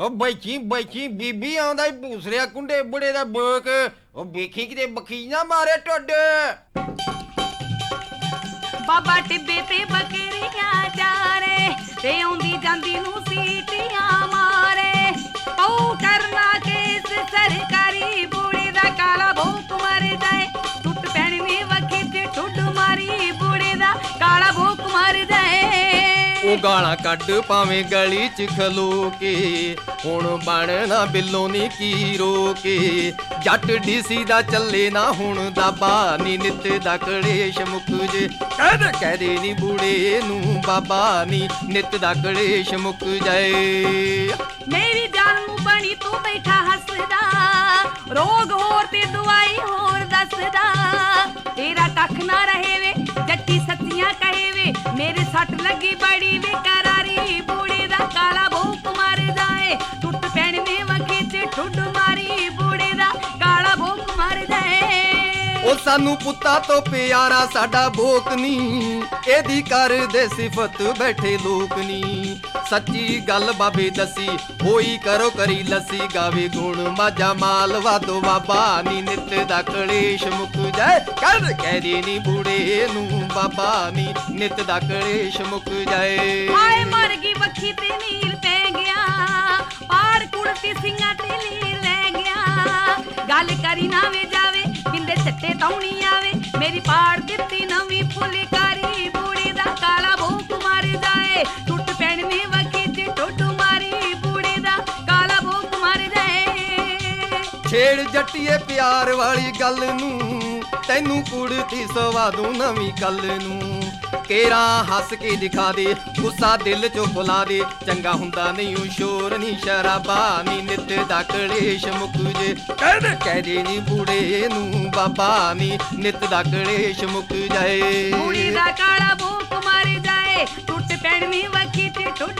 ਉਹ ਬੈਠੀ ਬੈਠੀ ਬੀਬੀ ਆਉਂਦਾ ਈ ਭੂਸਰਿਆ ਕੁੰਡੇ ਬੁੜੇ ਦਾ ਬੋਕ ਉਹ ਵੇਖੀ ਕਿਤੇ ਬਖੀ ਨਾ ਮਾਰੇ ਟੁੱਡ ਬਾਬਾ ਟਿੱਬੇ ਤੇ ਬੱਕਰੀਆਂ ਚਾਰੇ ਤੇ ਆਉਂਦੀ ਜਾਂਦੀ ਨੂੰ ਸੀਟੀਆਂ ਮਾਰੇ ਪਊ ਕਰਨਾ ਕੇਸ ਸਰਕਾਰੀ ਬੁੜੇ ਦਾ ਕਾਲਾ ਭੋਕ ਮਰ ਜਾਏ ਟੁੱਟ ਪੈਣੀ ਵਖੀ ਤੇ ਠੁੱਡ ਮਾਰੀ ਬੁੜੇ ਦਾ ਕਾਲਾ ਭੋਕ ਮਰ ਜਾਏ ਉਹ ਗਾਲਾਂ ਕੱਢ ਪਾਵੇਂ ਗਲੀ ਚ ਖਲੋ ਕੇ ਹੁਣ ਬਣਨਾ ਬਿੱਲੋਂ ਨੀ ਕੀ ਰੋਕੇ ਜੱਟ ਡੀਸੀ ਦਾ ਚੱਲੇ ਨਾ ਹੁਣ ਦਾਬਾ ਨੀ ਨਿੱਤ ਦਾ ਕਲੇਸ਼ ਮੁੱਕ ਜੇ ਕਹਦੇ ਨੀ ਬੁੜੇ ਨੂੰ ਬਾਬਾ ਨੀ ਨਿੱਤ ਦਾ ਕਲੇਸ਼ ਮੁੱਕ ਜਾਏ ਮੇਰੀ ਜਾਨ ਨੂੰ ਬਣੀ ਤੂੰ ਬੈਠਾ ਹੱਸਦਾ ਰੋਗ ਹੋਰ ਤੇ ਦਵਾਈ ਹੋਰ ਦੱਸਦਾ ਤੇਰਾ ਕੱਖ ਨਾ ਰਹੇ ਵੇ ਜੱਟੀ ਸੱਚੀਆਂ ਕਹੇ ਵੇ ਮੇਰੇ ਸੱਟ ਲੱਗੀ ਬੜੀ ਵੇ ਕਰਾਰੀ ਬੂੜੇ ਦਾ ਕਾਲਾ ਭੋਕ ਮਰ ਜਾਏ ਟੁੱਟ ਪੈਣ ਨੇ ਵਖੀ ਚ ਠੁੱਡ ਮਾਰੀ ਬੂੜੇ ਦਾ ਕਾਲਾ ਭੋਕ ਮਰ ਜਾਏ ਉਹ ਸਾਨੂੰ ਪੁੱਤਾਂ ਤੋਂ ਪਿਆਰਾ ਸਾਡਾ ਭੋਕ ਨੀ ਇਹਦੀ ਕਰਦੇ ਸਿਫਤ ਬੈਠੇ ਲੋਕ ਨੀ ਸੱਚੀ ਗੱਲ ਬਾਬੇ ਦੱਸੀ ਹੋਈ ਕਰੋ ਕਰੀ ਲੱਸੀ ਗਾਵੇ ਗੁਣ ਮਾਝਾ ਮਾਲ ਵਾਦੋ ਬਾਬਾ ਨੀ ਨਿੱਤ ਦਾ ਕਲੇਸ਼ ਮੁੱਕ ਜਾਏ ਕਹਦੇ ਨੀ ਬੁੜੇ ਨੂੰ ਬਾਬਾ ਨੀ ਨਿੱਤ ਦਾ ਕਲੇਸ਼ ਮੁੱਕ ਜਾਏ ਹਾਏ ਮਰ ਗਈ ਵਖੀ ਤੇ ਨੀਲ ਪੈ ਗਿਆ ਪਾੜ ਕੁੜਤੀ ਸਿੰਘਾਂ ਤੇ ਲੀਲ ਲੈ ਗਿਆ ਗੱਲ ਕਰੀ ਨਾ ਵੇ ਜਾਵੇ ਬਿੰਦੇ ਛੱਟੇ ਤੌਣੀ ਆਵੇ ਮੇਰੀ ਪਾੜ ਦਿੱਤੀ ਨਵੀਂ ਫੁਲਕਾਰੀ ਬੂੜੇ ਦਾ ਕਾਲਾ ਭੋਕ ਮਰ ਜਾਏ ਟੁੱਟ ਪੈਣ ਨੇ ਵਖੀ ਤੇ ਟੁੱਟ ਮਾਰੀ ਬੂੜੇ ਦਾ ਕਾਲਾ ਭੋਕ ਮਰ ਜਾਏ ਛੇੜ ਜੱਟੀਏ ਪਿਆਰ ਵਾਲੀ ਗੱਲ ਨੂੰ ਤੈਨੂੰ ਕੁੜਤੀ ਸਵਾ ਦੂੰ ਨਵੀਂ ਕੱਲ ਨੂੰ ਕੇਰਾ ਹੱਸ ਕੇ ਦਿਖਾ ਦੇ ਗੁੱਸਾ ਦਿਲ ਚੋਂ ਭੁਲਾ ਦੇ ਚੰਗਾ ਹੁੰਦਾ ਨਹੀਂ ਓ ਸ਼ੋਰ ਨੀ ਸ਼ਰਾਬਾ ਨੀ ਨਿੱਤ ਦਾ ਕਲੇਸ਼ ਮੁੱਕ ਜੇ ਕਹਦੇ ਨੀ ਬੁੜੇ ਨੂੰ ਬਾਬਾ ਨੀ ਨਿੱਤ ਦਾ ਕਲੇਸ਼ ਮੁੱਕ ਜਾਏ ਬੂੜੇ ਦਾ ਕਾਲਾ ਭੋਕ ਮਰ ਜਾਏ ਟੁੱਟ ਪੈਣ ਨੇ ਵਖੀ ਤੇ ਟੁੱਟ